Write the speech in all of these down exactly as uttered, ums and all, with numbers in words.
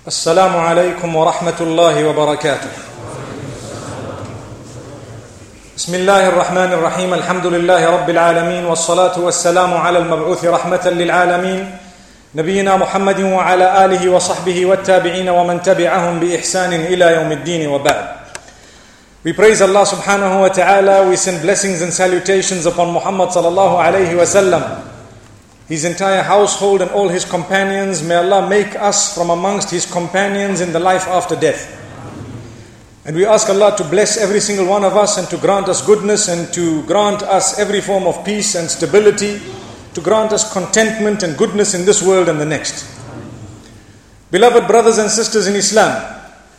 السلام عليكم ورحمة الله وبركاته. بسم الله الرحمن الرحيم. الحمد لله رب العالمين والصلاة والسلام على المبعوث رحمة للعالمين نبينا محمد وعلى آله وصحبه والتابعين ومن تبعهم بإحسان إلى يوم الدين وبعد. We praise Allah subhanahu wa ta'ala. We send blessings and salutations upon Muhammad sallallahu alayhi wa sallam, his entire household and all his companions. May Allah make us from amongst his companions in the life after death. And we ask Allah to bless every single one of us and to grant us goodness and to grant us every form of peace and stability, to grant us contentment and goodness in this world and the next. Beloved brothers and sisters in Islam,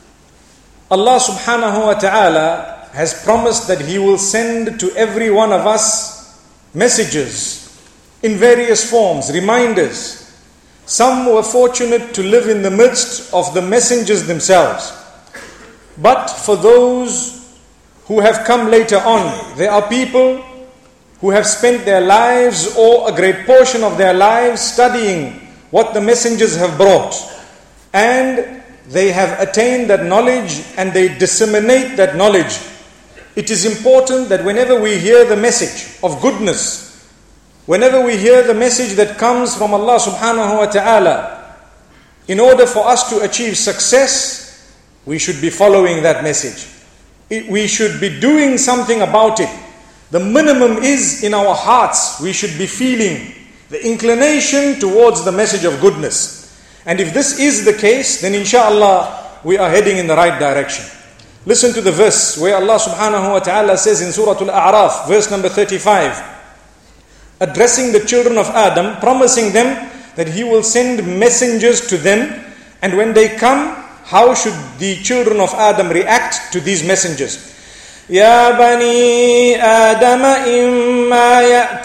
Allah subhanahu wa ta'ala has promised that He will send to every one of us messages in various forms, reminders. Some were fortunate to live in the midst of the messengers themselves. But for those who have come later on, there are people who have spent their lives or a great portion of their lives studying what the messengers have brought. And they have attained that knowledge and they disseminate that knowledge. It is important that whenever we hear the message of goodness, whenever we hear the message that comes from Allah subhanahu wa ta'ala, in order for us to achieve success, we should be following that message. It, we should be doing something about it. The minimum is in our hearts, we should be feeling the inclination towards the message of goodness. And if this is the case, then inshallah we are heading in the right direction. Listen to the verse where Allah subhanahu wa ta'ala says in Surah Al-A'raf, verse number thirty-five, addressing the children of Adam, promising them that He will send messengers to them, and when they come, how should the children of Adam react to these messengers? يا بني آدم إما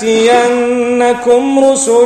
يأتينكم رسل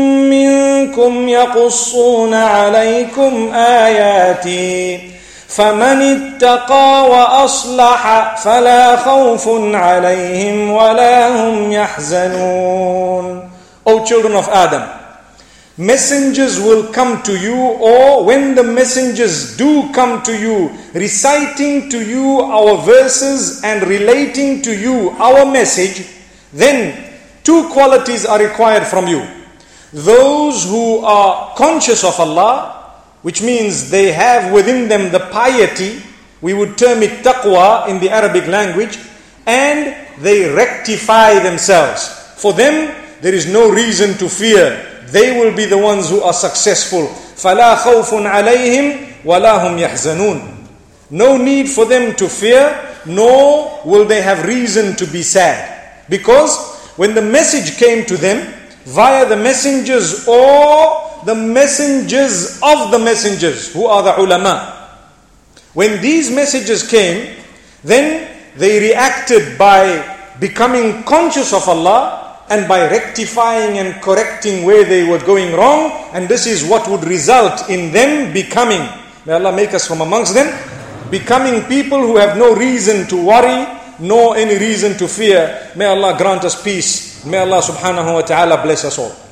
منكم يقصون عليكم آياتي فمن اتقى وأصلح فلا خوف عليهم ولا هم يحزنون. O children of Adam, messengers will come to you, or when the messengers do come to you, reciting to you our verses and relating to you our message, then two qualities are required from you. Those who are conscious of Allah, which means they have within them the piety, we would term it taqwa in the Arabic language, and they rectify themselves. For them, there is no reason to fear. They will be the ones who are successful. فَلَا خَوْفٌ عَلَيْهِمْ وَلَا هُمْ يَحْزَنُونَ. No need for them to fear, nor will they have reason to be sad. Because when the message came to them, via the messengers or the messengers of the messengers, who are the ulama, when these messages came, then they reacted by becoming conscious of Allah and by rectifying and correcting where they were going wrong, and this is what would result in them becoming, may Allah make us from amongst them, becoming people who have no reason to worry, nor any reason to fear. May Allah grant us peace. May Allah subhanahu wa ta'ala bless us all.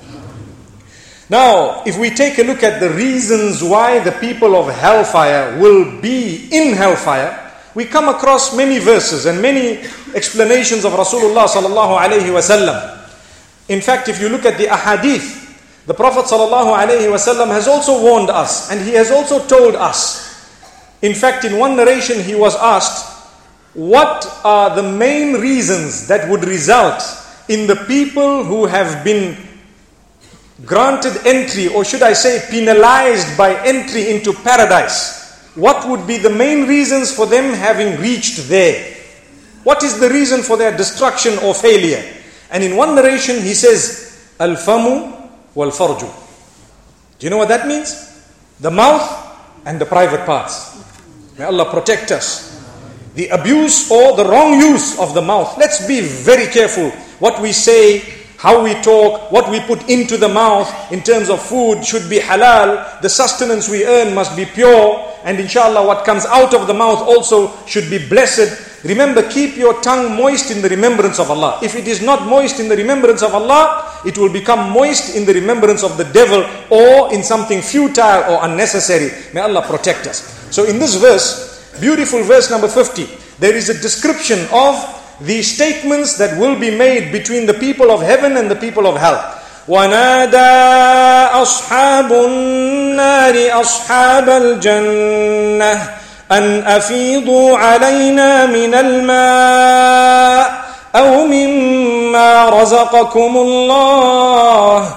Now, if we take a look at the reasons why the people of hellfire will be in hellfire, we come across many verses and many explanations of Rasulullah sallallahu alayhi wa sallam. In fact, if you look at the ahadith, the Prophet sallallahu alayhi wa sallam has also warned us, and he has also told us. In fact, in one narration he was asked, what are the main reasons that would result in the people who have been granted entry, or should I say penalized by entry into paradise? What would be the main reasons for them having reached there? What is the reason for their destruction or failure? And in one narration he says, Al-famu wal-farju. Do you know what that means? The mouth and the private parts. May Allah protect us. The abuse or the wrong use of the mouth. Let's be very careful what we say, how we talk, what we put into the mouth in terms of food should be halal. The sustenance we earn must be pure. And inshallah what comes out of the mouth also should be blessed. remember, keep your tongue moist in the remembrance of Allah. If it is not moist in the remembrance of Allah, it will become moist in the remembrance of the devil or in something futile or unnecessary. May Allah protect us. So in this verse, beautiful verse number fifty, there is a description of the statements that will be made between the people of heaven and the people of hell. وَنَادَى أَصْحَابُ النَّارِ أَصْحَابَ الْجَنَّةِ أَنْ أَفِيضُوا عَلَيْنَا مِنَ الْمَاءِ أَوْ مِمَّا رَزَقَكُمُ اللَّهُ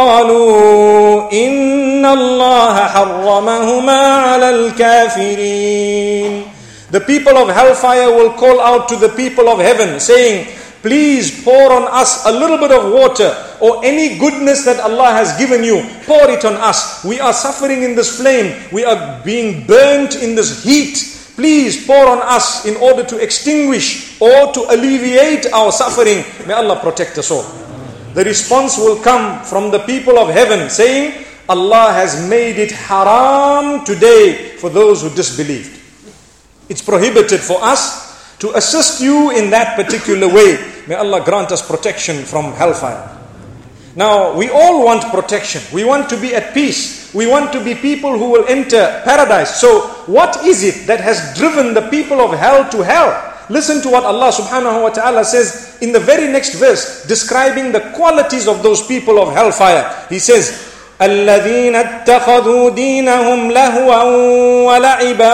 قَالُوا إِنَّ اللَّهَ حَرَّمَهُمَا عَلَى الْكَافِرِينَ. The people of hellfire will call out to the people of heaven saying, please pour on us a little bit of water or any goodness that Allah has given you. Pour it on us. We are suffering in this flame. We are being burnt in this heat. Please pour on us in order to extinguish or to alleviate our suffering. May Allah protect us all. The response will come from the people of heaven saying, Allah has made it haram today for those who disbelieved. It's prohibited for us to assist you in that particular way. May Allah grant us protection from hellfire. Now, we all want protection. We want to be at peace. We want to be people who will enter paradise. So, what is it that has driven the people of hell to hell? Listen to what Allah subhanahu wa ta'ala says in the very next verse, describing the qualities of those people of hellfire. He says, الذين اتخذوا دينهم لهوا ولعبا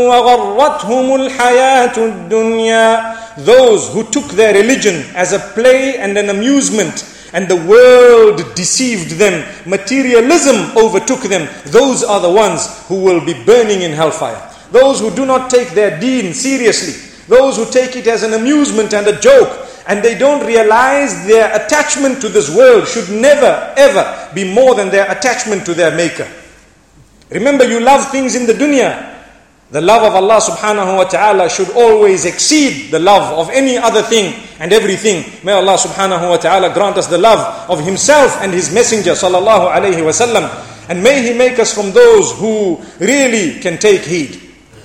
وغرتهم الحياة الدنيا. Those who took their religion as a play and an amusement, and the world deceived them, materialism overtook them. Those are the ones who will be burning in hellfire. Those who do not take their deen seriously, those who take it as an amusement and a joke, and they don't realize their attachment to this world should never ever be more than their attachment to their maker. Remember, you love things in the dunya. The love of Allah subhanahu wa ta'ala should always exceed the love of any other thing and everything. May Allah subhanahu wa ta'ala grant us the love of Himself and His Messenger sallallahu alayhi wa sallam. And may He make us from those who really can take heed.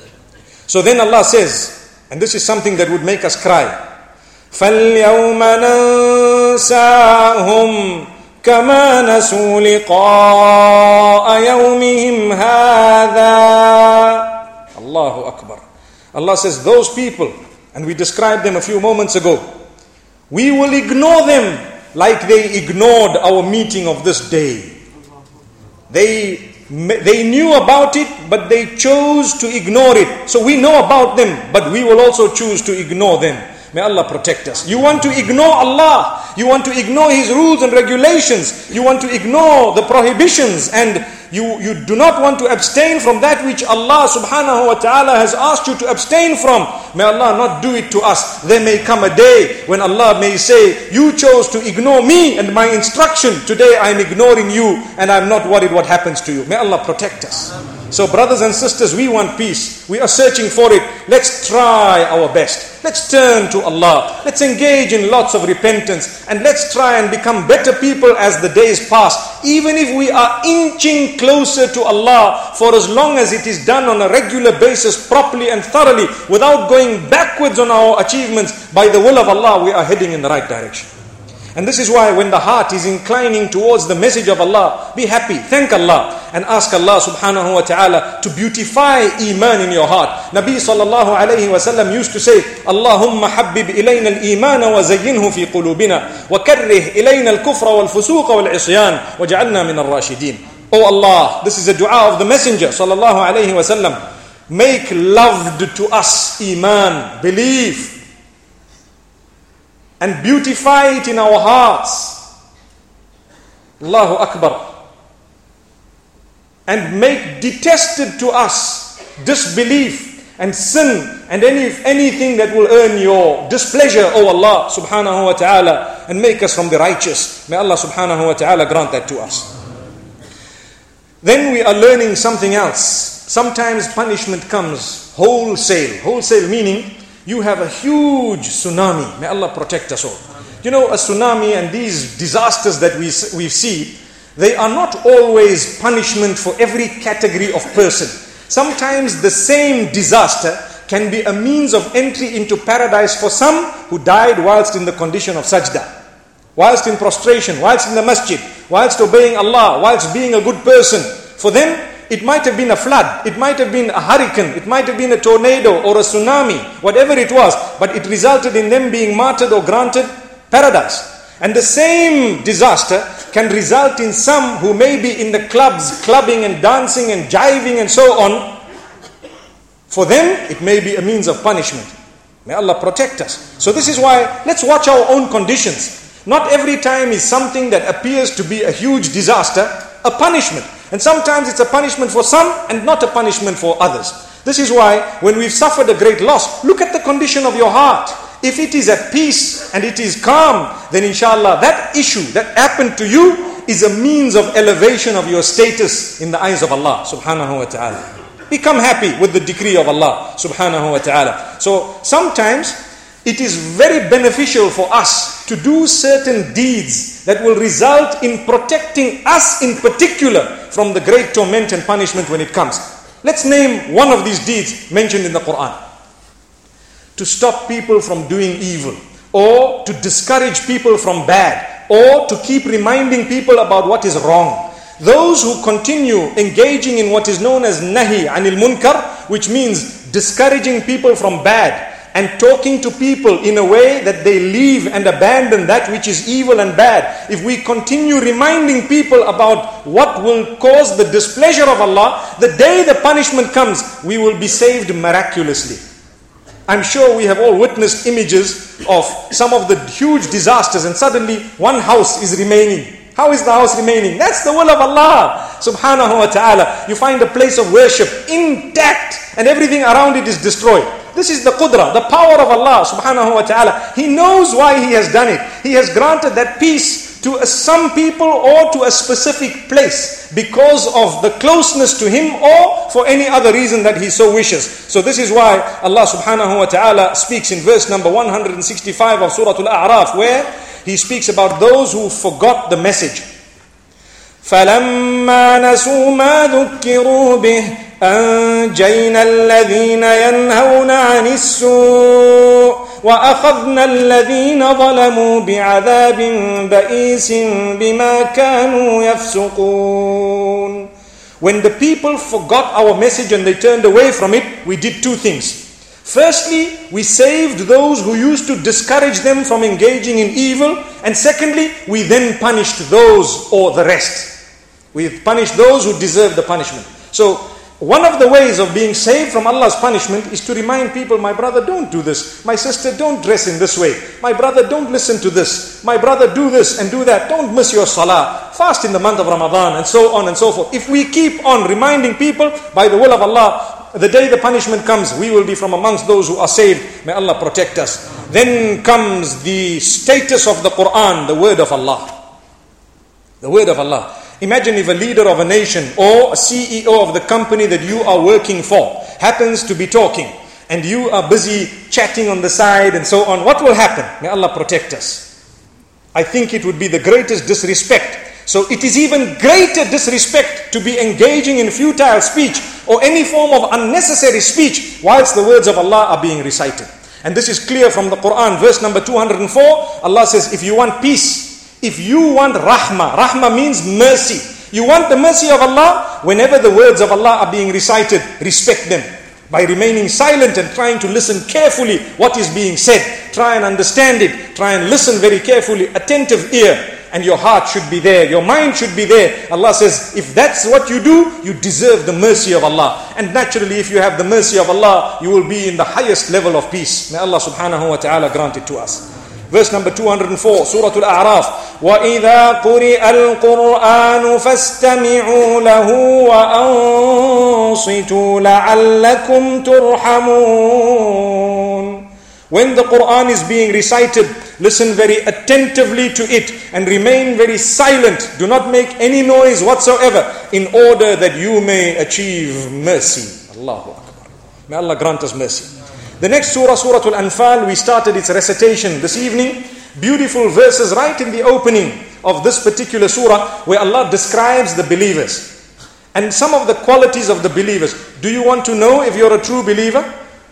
So then Allah says, and this is something that would make us cry, فَالْيَوْمَ نَنْسَاهُمْ كَمَا نَسُوا لِقَاءَ يَوْمِهِمْ هَذَا. Allahu Akbar. Allah says, those people, and we described them a few moments ago, we will ignore them like they ignored our meeting of this day. They, they knew about it, but they chose to ignore it. So we know about them, but we will also choose to ignore them. May Allah protect us. You want to ignore Allah. You want to ignore His rules and regulations. You want to ignore the prohibitions, and you, you do not want to abstain from that which Allah subhanahu wa ta'ala has asked you to abstain from. May Allah not do it to us. There may come a day when Allah may say, you chose to ignore me and my instruction. Today I am ignoring you and I am not worried what happens to you. May Allah protect us. So brothers and sisters, we want peace. We are searching for it. Let's try our best. Let's turn to Allah. Let's engage in lots of repentance. And let's try and become better people as the days pass. Even if we are inching closer to Allah, for as long as it is done on a regular basis, properly and thoroughly, without going backwards on our achievements, by the will of Allah, we are heading in the right direction. And this is why when the heart is inclining towards the message of Allah, be happy, thank Allah, and ask Allah subhanahu wa ta'ala to beautify iman in your heart. Nabi sallallahu alayhi wa sallam used to say, Allahumma habbib ilayna al-iman wa zayyinhu fi qulubina wa karrih ilayna al-kufra wal-fusuqa wal-isyan wa ja'alna min al-rashidin. Oh Allah, this is a dua of the Messenger sallallahu alayhi wa sallam. Make loved to us iman, belief, and beautify it in our hearts. Allahu Akbar. And make detested to us disbelief and sin and any anything that will earn your displeasure, O Allah subhanahu wa ta'ala, and make us from the righteous. May Allah subhanahu wa ta'ala grant that to us. Then we are learning something else. Sometimes punishment comes wholesale. Wholesale meaning you have a huge tsunami. May Allah protect us all. You know, a tsunami and these disasters that we, we see, they are not always punishment for every category of person. Sometimes the same disaster can be a means of entry into paradise for some who died whilst in the condition of sajda, whilst in prostration, whilst in the masjid, whilst obeying Allah, whilst being a good person. For them, it might have been a flood, it might have been a hurricane, it might have been a tornado or a tsunami, whatever it was, but it resulted in them being martyred or granted paradise. And the same disaster can result in some who may be in the clubs, clubbing and dancing and jiving and so on. For them, it may be a means of punishment. May Allah protect us. So this is why, let's watch our own conditions. Not every time is something that appears to be a huge disaster a punishment. And sometimes it's a punishment for some and not a punishment for others. This is why when we've suffered a great loss, look at the condition of your heart. If it is at peace and it is calm, then inshallah that issue that happened to you is a means of elevation of your status in the eyes of Allah subhanahu wa ta'ala. Become happy with the decree of Allah subhanahu wa ta'ala. So sometimes it is very beneficial for us to do certain deeds that will result in protecting us in particular from the great torment and punishment when it comes. Let's name one of these deeds mentioned in the Quran. To stop people from doing evil, or to discourage people from bad, or to keep reminding people about what is wrong. Those who continue engaging in what is known as nahi anil munkar, which means discouraging people from bad and talking to people in a way that they leave and abandon that which is evil and bad. If we continue reminding people about what will cause the displeasure of Allah, the day the punishment comes, we will be saved miraculously. I'm sure we have all witnessed images of some of the huge disasters, and suddenly one house is remaining. How is the house remaining? That's the will of Allah subhanahu wa ta'ala. You find a place of worship intact and everything around it is destroyed. This is the qudra, the power of Allah subhanahu wa ta'ala. He knows why He has done it. He has granted that peace to a, some people or to a specific place because of the closeness to Him or for any other reason that He so wishes. So this is why Allah subhanahu wa ta'ala speaks in verse number one hundred sixty-five of Surah Al-A'raf, where He speaks about those who forgot the message. فَلَمَّا نَسُوا مَا ذُكِّرُوا بِهِ أَنْجَيْنَا الَّذِينَ يَنْهَوْنَ عَنِ السُّوءِ وَأَخَذْنَا الَّذِينَ ظَلَمُوا بِعَذَابٍ بَئِيسٍ بِمَا كَانُوا يَفْسُقُونَ. When the people forgot our message and they turned away from it, we did two things. Firstly, we saved those who used to discourage them from engaging in evil. And secondly, we then punished those or the rest. We punished those who deserve the punishment. So, one of the ways of being saved from Allah's punishment is to remind people, my brother, don't do this. My sister, don't dress in this way. My brother, don't listen to this. My brother, do this and do that. Don't miss your salah. Fast in the month of Ramadan and so on and so forth. If we keep on reminding people, by the will of Allah, the day the punishment comes, we will be from amongst those who are saved. May Allah protect us. Then comes the status of the Quran, the word of Allah. The word of Allah. Imagine if a leader of a nation or a C E O of the company that you are working for happens to be talking and you are busy chatting on the side and so on. What will happen? May Allah protect us. I think it would be the greatest disrespect. So it is even greater disrespect to be engaging in futile speech or any form of unnecessary speech whilst the words of Allah are being recited. And this is clear from the Quran, verse number two hundred four. Allah says, if you want peace, if you want rahmah, rahmah means mercy. You want the mercy of Allah, whenever the words of Allah are being recited, respect them. By remaining silent and trying to listen carefully what is being said. Try and understand it. Try and listen very carefully, attentive ear. And your heart should be there. Your mind should be there. Allah says, if that's what you do, you deserve the mercy of Allah. And naturally, if you have the mercy of Allah, you will be in the highest level of peace. May Allah subhanahu wa ta'ala grant it to us. Verse number two hundred four, Surah Al-A'raf. وَإِذَا قُرِئَ الْقُرْآنُ فَاسْتَمِعُوا لَهُ وَأَنصِتُوا لَعَلَّكُمْ تُرْحَمُونَ. When the Quran is being recited, listen very attentively to it and remain very silent. Do not make any noise whatsoever in order that you may achieve mercy. Allahu Akbar. May Allah grant us mercy. The next surah, Surah Al-Anfal, we started its recitation this evening. Beautiful verses right in the opening of this particular surah where Allah describes the believers and some of the qualities of the believers. Do you want to know if you're a true believer?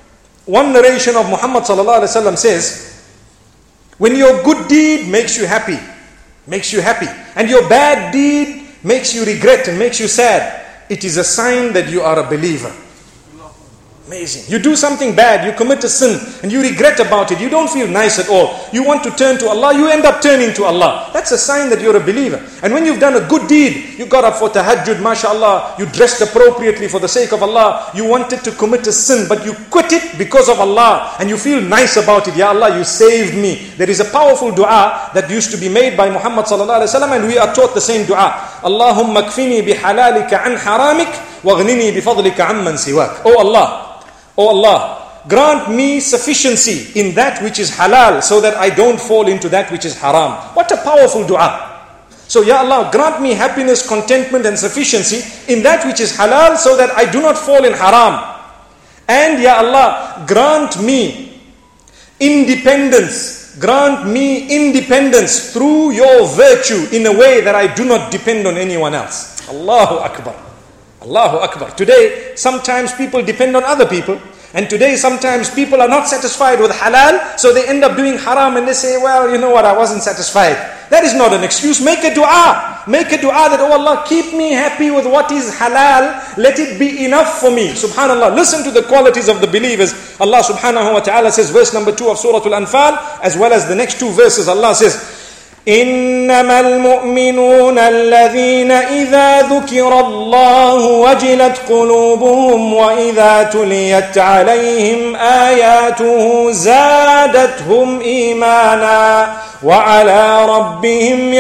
one narration of Muhammad sallallahu alaihi wasallam says, when your good deed makes you happy, makes you happy, and your bad deed makes you regret and makes you sad, it is a sign that you are a believer. Amazing. You do something bad, you commit a sin, and you regret about it. You don't feel nice at all. You want to turn to Allah, you end up turning to Allah. That's a sign that you're a believer. And when you've done a good deed, you got up for tahajjud, mashallah, you dressed appropriately for the sake of Allah, you wanted to commit a sin, but you quit it because of Allah, and you feel nice about it. Ya Allah, you saved me. There is a powerful dua that used to be made by Muhammad sallallahu alaihi wasallam, and we are taught the same dua. Allahumma kfini bihalalika an haramik, waghnini bifadlika amman siwak. Oh Allah, Oh Allah, grant me sufficiency in that which is halal so that I don't fall into that which is haram. What a powerful dua. So Ya Allah, grant me happiness, contentment and sufficiency in that which is halal so that I do not fall in haram. And Ya Allah, grant me independence. Grant me independence through your virtue in a way that I do not depend on anyone else. Allahu Akbar. Allahu Akbar. Today, sometimes people depend on other people. And today, sometimes people are not satisfied with halal, so they end up doing haram and they say, well, you know what, I wasn't satisfied. That is not an excuse. Make a dua. Make a dua that, oh Allah, keep me happy with what is halal. Let it be enough for me. Subhanallah. Listen to the qualities of the believers. Allah subhanahu wa ta'ala says, verse number two of Surah Al-Anfal, as well as the next two verses, Allah says, إنما المؤمنون الذين إذا ذكر الله وجلت قلوبهم وإذا تليت عليهم آياته زادتهم إيمانا وعلى ربهم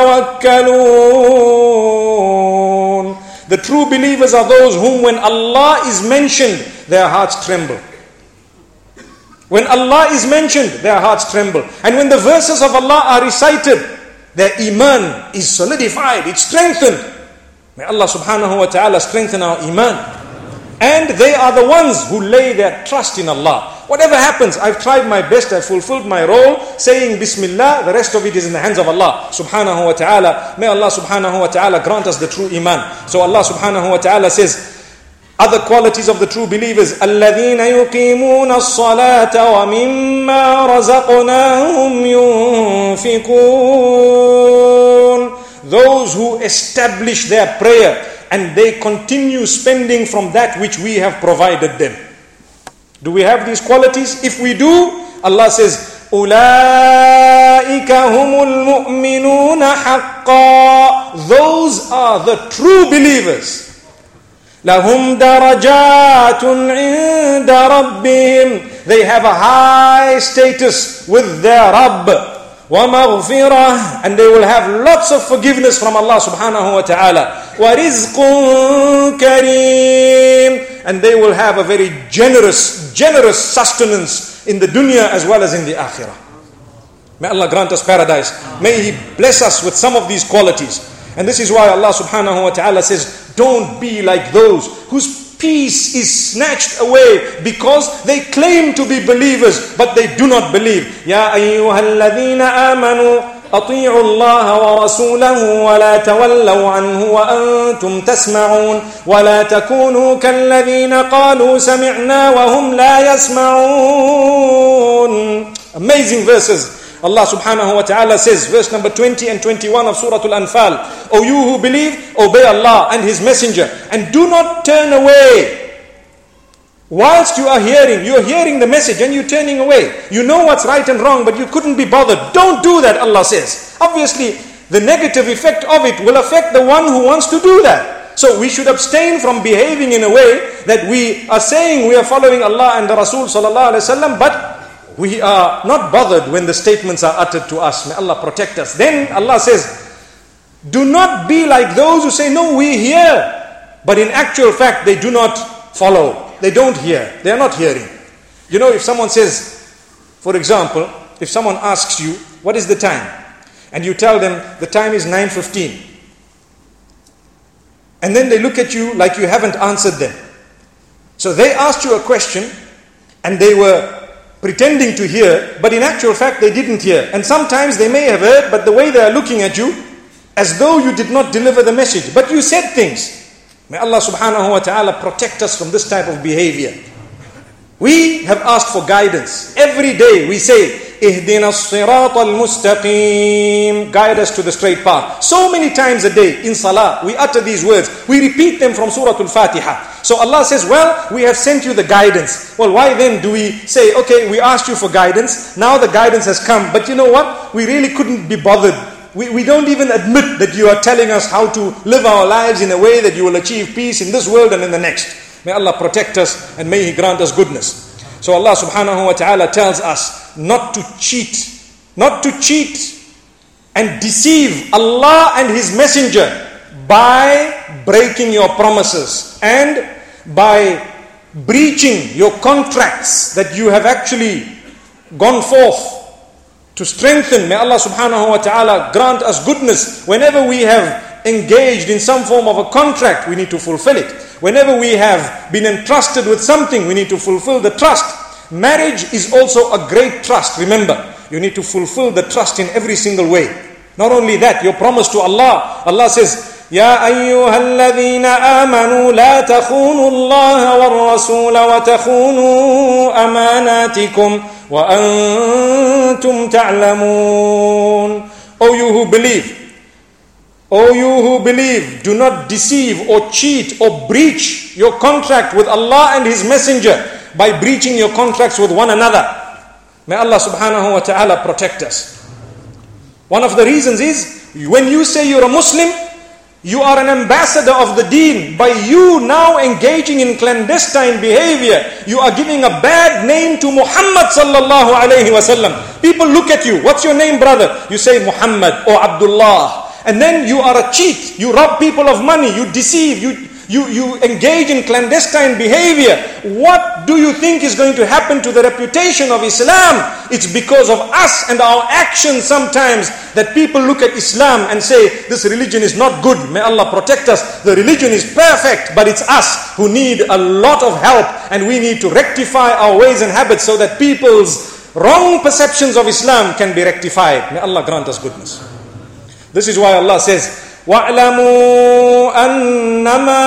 يتوكلون. The true believers are those whom when Allah is mentioned, their hearts tremble. When Allah is mentioned, their hearts tremble. And when the verses of Allah are recited, their iman is solidified, it's strengthened. May Allah subhanahu wa ta'ala strengthen our iman. And they are the ones who lay their trust in Allah. Whatever happens, I've tried my best, I've fulfilled my role, saying Bismillah, the rest of it is in the hands of Allah subhanahu wa ta'ala. May Allah subhanahu wa ta'ala grant us the true iman. So Allah subhanahu wa ta'ala says, other qualities of the true believers, الَّذِينَ يُقِيمُونَ الصَّلَاةَ وَمِمَّا رَزَقْنَاهُمْ يُنْفِقُونَ. Those who establish their prayer and they continue spending from that which we have provided them. Do we have these qualities? If we do, Allah says, أُولَٰئِكَ هُمُ الْمُؤْمِنُونَ حَقًّا. Those are the true believers. لَهُمْ دَرَجَاتٌ عِنْدَ رَبِّهِمْ. They have a high status with their Rabb. وَمَغْفِرَةٌ. And they will have lots of forgiveness from Allah subhanahu wa ta'ala. وَرِزْقٌ كَرِيمٌ. And they will have a very generous, generous sustenance in the dunya as well as in the akhirah. May Allah grant us paradise. May He bless us with some of these qualities. And this is why Allah subhanahu wa ta'ala says, don't be like those whose peace is snatched away because they claim to be believers but they do not believe. Ya ayyuhalladhina amanu ati'u Allah wa rasulahu wa la tawallaw anhu wa antum tasma'un wa la takunu kalladhina qalu sami'na wa hum la yasma'un. Amazing verses. Allah subhanahu wa ta'ala says, verse number twenty and twenty-one of Surah Al-Anfal, O you who believe, obey Allah and His Messenger, and do not turn away. Whilst you are hearing, you are hearing the message and you're turning away. You know what's right and wrong, but you couldn't be bothered. Don't do that, Allah says. Obviously, the negative effect of it will affect the one who wants to do that. So we should abstain from behaving in a way that we are saying we are following Allah and the Rasul sallallahu alaihi wasallam, but we are not bothered when the statements are uttered to us. May Allah protect us. Then Allah says, do not be like those who say, no, we hear. But in actual fact, they do not follow. They don't hear. They are not hearing. You know, if someone says, for example, if someone asks you, what is the time? And you tell them, the time is nine fifteen. And then they look at you like you haven't answered them. So they asked you a question and they were pretending to hear, but in actual fact they didn't hear. And sometimes they may have heard, but the way they are looking at you, as though you did not deliver the message, but you said things. May Allah subhanahu wa ta'ala protect us from this type of behavior. We have asked for guidance. Every day we say, Ihdina as-sirata al-mustaqim. Guide us to the straight path. So many times a day in salah, we utter these words. We repeat them from Surah Al-Fatiha. So Allah says, well, we have sent you the guidance. Well, why then do we say, okay, we asked you for guidance. Now the guidance has come. But you know what? We really couldn't be bothered. We, we don't even admit that you are telling us how to live our lives in a way that you will achieve peace in this world and in the next. May Allah protect us and may He grant us goodness. So Allah subhanahu wa ta'ala tells us not to cheat, not to cheat and deceive Allah and His Messenger by breaking your promises and by breaching your contracts that you have actually gone forth to strengthen. May Allah subhanahu wa ta'ala grant us goodness. Whenever we have engaged in some form of a contract, we need to fulfill it. Whenever we have been entrusted with something, we need to fulfill the trust. Marriage is also a great trust. Remember, you need to fulfill the trust in every single way. Not only that, your promise to Allah. Allah says, يا أيها الذين آمنوا لا تخونوا الله والرسول وتخونوا أماناتكم وأنتم تعلمون. O you who believe, O you who believe, do not deceive or cheat or breach your contract with Allah and His Messenger by breaching your contracts with one another. May Allah subhanahu wa ta'ala protect us. One of the reasons is, when you say you're a Muslim, you are an ambassador of the deen. By you now engaging in clandestine behavior, you are giving a bad name to Muhammad sallallahu alayhi wa sallam. People look at you. What's your name, brother? You say Muhammad or Abdullah. And then you are a cheat. You rob people of money. You deceive. You, you, you engage in clandestine behavior. What do you think is going to happen to the reputation of Islam? It's because of us and our actions sometimes that people look at Islam and say, this religion is not good. May Allah protect us. The religion is perfect, but it's us who need a lot of help, and we need to rectify our ways and habits so that people's wrong perceptions of Islam can be rectified. May Allah grant us goodness. This is why Allah says, وَاعْلَمُوا أَنَّمَا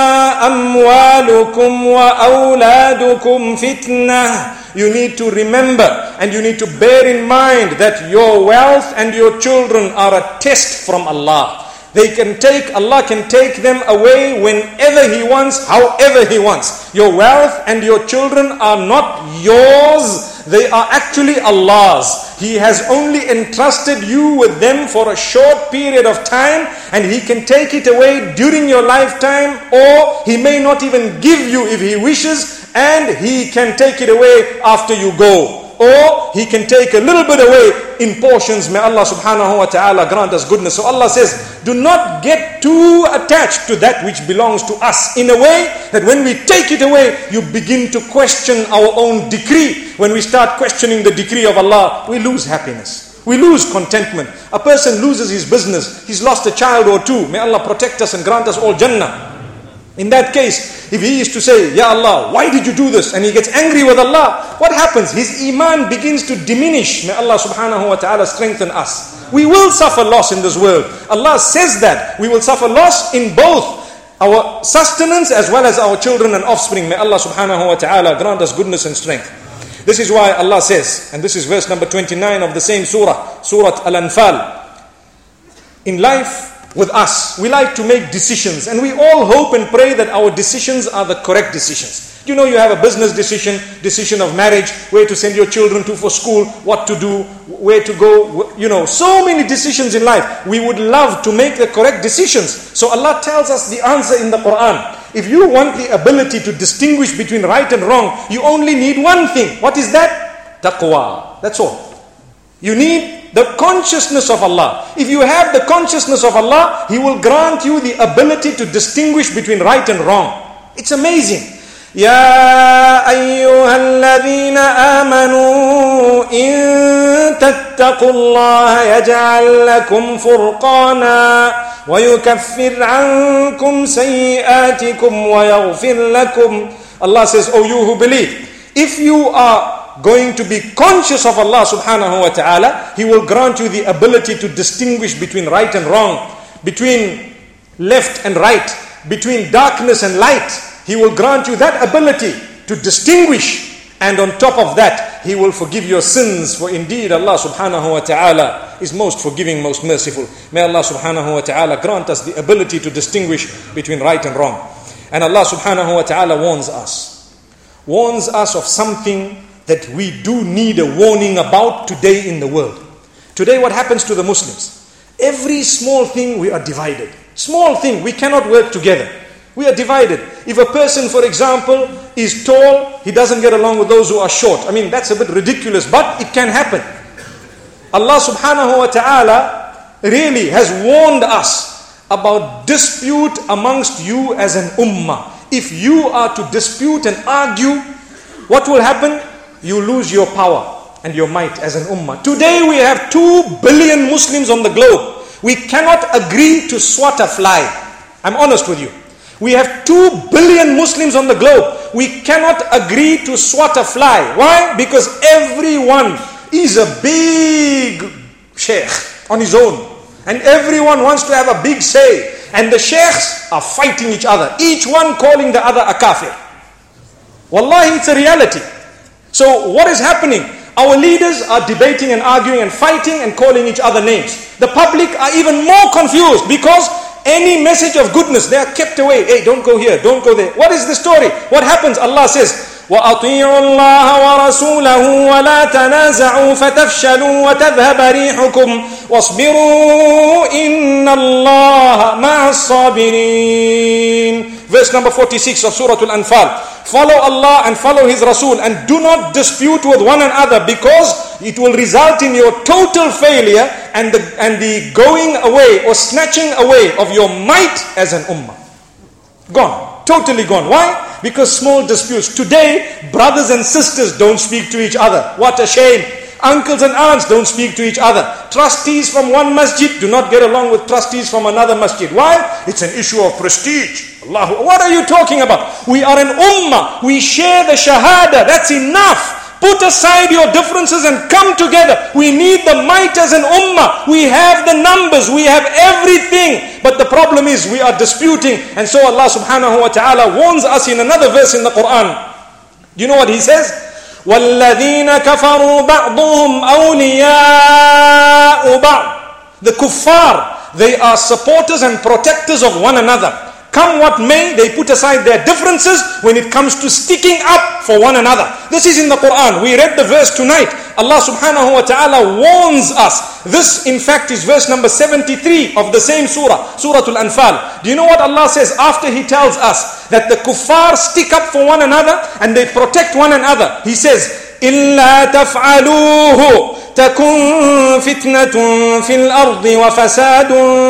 أَمْوَالُكُمْ وَأَوْلَادُكُمْ فِتْنَةٌ. You need to remember and you need to bear in mind that your wealth and your children are a test from Allah. They can take, Allah can take them away whenever He wants, however He wants. Your wealth and your children are not yours. They are actually Allah's. He has only entrusted you with them for a short period of time, and He can take it away during your lifetime, or He may not even give you if He wishes, and He can take it away after you go. Or He can take a little bit away in portions. May Allah subhanahu wa ta'ala grant us goodness. So Allah says, do not get too attached to that which belongs to us, in a way that when we take it away, you begin to question our own decree. When we start questioning the decree of Allah, we lose happiness. We lose contentment. A person loses his business. He's lost a child or two. May Allah protect us and grant us all Jannah. In that case, if he is to say, Ya Allah, why did you do this? And he gets angry with Allah, what happens? His iman begins to diminish. May Allah subhanahu wa ta'ala strengthen us. We will suffer loss in this world. Allah says that we will suffer loss in both our sustenance as well as our children and offspring. May Allah subhanahu wa ta'ala grant us goodness and strength. This is why Allah says, and this is verse number twenty-nine of the same surah, Surah Al-Anfal. In life, with us, we like to make decisions, and we all hope and pray that our decisions are the correct decisions. You know, you have a business decision, decision of marriage, where to send your children to for school, what to do, where to go, you know, so many decisions in life. We would love to make the correct decisions. So Allah tells us the answer in the Quran. If you want the ability to distinguish between right and wrong, you only need one thing. What is that? Taqwa. That's all. You need the consciousness of Allah. If you have the consciousness of Allah, He will grant you the ability to distinguish between right and wrong. It's amazing. يا أيها الذين آمنوا إن تتقوا الله يجعل لكم فرقانا ويكفر عنكم سيئاتكم ويغفر لكم. Allah says, oh you who believe, if you are going to be conscious of Allah subhanahu wa ta'ala, He will grant you the ability to distinguish between right and wrong, between left and right, between darkness and light. He will grant you that ability to distinguish. And on top of that, He will forgive your sins. For indeed Allah subhanahu wa ta'ala is most forgiving, most merciful. May Allah subhanahu wa ta'ala grant us the ability to distinguish between right and wrong. And Allah subhanahu wa ta'ala warns us. Warns us of something that we do need a warning about today in the world. Today what happens to the Muslims? Every small thing we are divided. Small thing, we cannot work together. We are divided. If a person, for example, is tall, he doesn't get along with those who are short. I mean, that's a bit ridiculous, but it can happen. Allah subhanahu wa ta'ala really has warned us about dispute amongst you as an ummah. If you are to dispute and argue, what will happen? You lose your power and your might as an ummah. Today we have two billion Muslims on the globe. We cannot agree to swat a fly. I'm honest with you. We have two billion Muslims on the globe. We cannot agree to swat a fly. Why? Because everyone is a big sheikh on his own. And everyone wants to have a big say. And the sheikhs are fighting each other. Each one calling the other a kafir. Wallahi, it's a reality. So what is happening? Our leaders are debating and arguing and fighting and calling each other names. The public are even more confused because any message of goodness, they are kept away. Hey, don't go here, don't go there. What is the story? What happens? Allah says, وَأَطِيعُوا اللَّهَ وَرَسُولَهُ وَلَا تَنَازَعُوا فَتَفْشَلُوا وَتَذْهَبَ رِيحُكُمْ وَاصْبِرُوا إِنَّ اللَّهَ مَعَ الصَّابِرِينَ. Verse number forty-six of Surah Al-Anfal. Follow Allah and follow His Rasul and do not dispute with one another, because it will result in your total failure and the, and the going away or snatching away of your might as an ummah. Gone. Totally gone. Why? Because small disputes. Today, brothers and sisters don't speak to each other. What a shame. Uncles and aunts don't speak to each other. Trustees from one masjid do not get along with trustees from another masjid. Why? It's an issue of prestige. Allah, what are you talking about? We are an ummah. We share the shahada. That's enough. Put aside your differences and come together. We need the might as an ummah. We have the numbers. We have everything. But the problem is we are disputing. And so Allah subhanahu wa ta'ala warns us in another verse in the Quran. Do you know what He says? وَالَّذِينَ كَفَرُوا بَعْضُهُمْ أَوْلِيَاءُ بَعْضٍ. The kuffar, they are supporters and protectors of one another. Come what may, they put aside their differences when it comes to sticking up for one another. This is in the Quran. We read the verse tonight. Allah subhanahu wa ta'ala warns us. This in fact is verse number seventy-three of the same surah, Surah Al-Anfal. Do you know what Allah says after He tells us that the kuffar stick up for one another and they protect one another? He says, إِلَّا تَفْعَلُوهُ تَكُنْ فِتْنَةٌ فِي الْأَرْضِ وَفَسَادٌ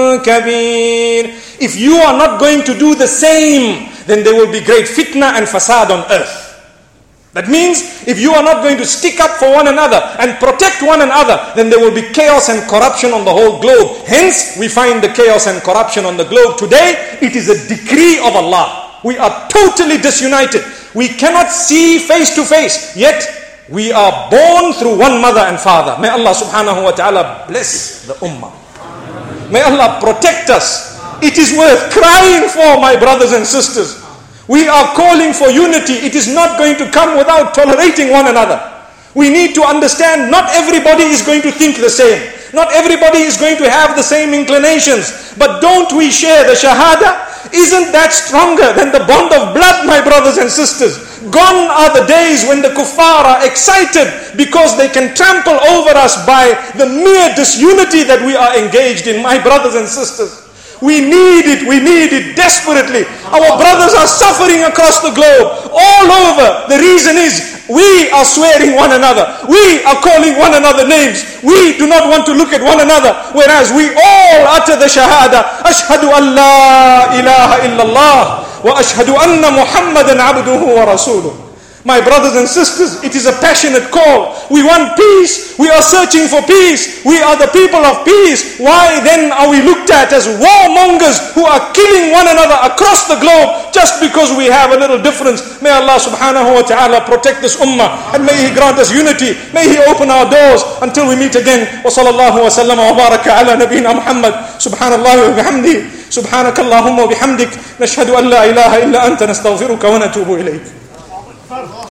كَبِيرٌ. If you are not going to do the same, then there will be great fitna and fasad on earth. That means, if you are not going to stick up for one another and protect one another, then there will be chaos and corruption on the whole globe. Hence, we find the chaos and corruption on the globe today. It is a decree of Allah. We are totally disunited. We cannot see face to face, yet we are born through one mother and father. May Allah subhanahu wa ta'ala bless the ummah. May Allah protect us. It is worth crying for, my brothers and sisters. We are calling for unity. It is not going to come without tolerating one another. We need to understand not everybody is going to think the same. Not everybody is going to have the same inclinations. But don't we share the shahada? Isn't that stronger than the bond of blood, my brothers and sisters? Gone are the days when the kuffar are excited because they can trample over us by the mere disunity that we are engaged in, my brothers and sisters. We need it, we need it desperately. Our brothers are suffering across the globe, all over. The reason is, we are swearing one another. We are calling one another names. We do not want to look at one another, whereas we all utter the shahada. Ashhadu an la ilaha illallah wa ashhadu anna Muhammadan abduhu wa rasuluh. My brothers and sisters, it is a passionate call. We want peace. We are searching for peace. We are the people of peace. Why then are we looked at as warmongers who are killing one another across the globe just because we have a little difference? May Allah subhanahu wa ta'ala protect this ummah, and may He grant us unity. May He open our doors until we meet again. Wa sallallahu wa sallam wa baraka ala nabiyyina Muhammad. Subhanallah wa bihamdihi. Subhanakallahumma wa bihamdik. Nashhadu an la ilaha illa anta nastaghfiruka wa natubu ilayk.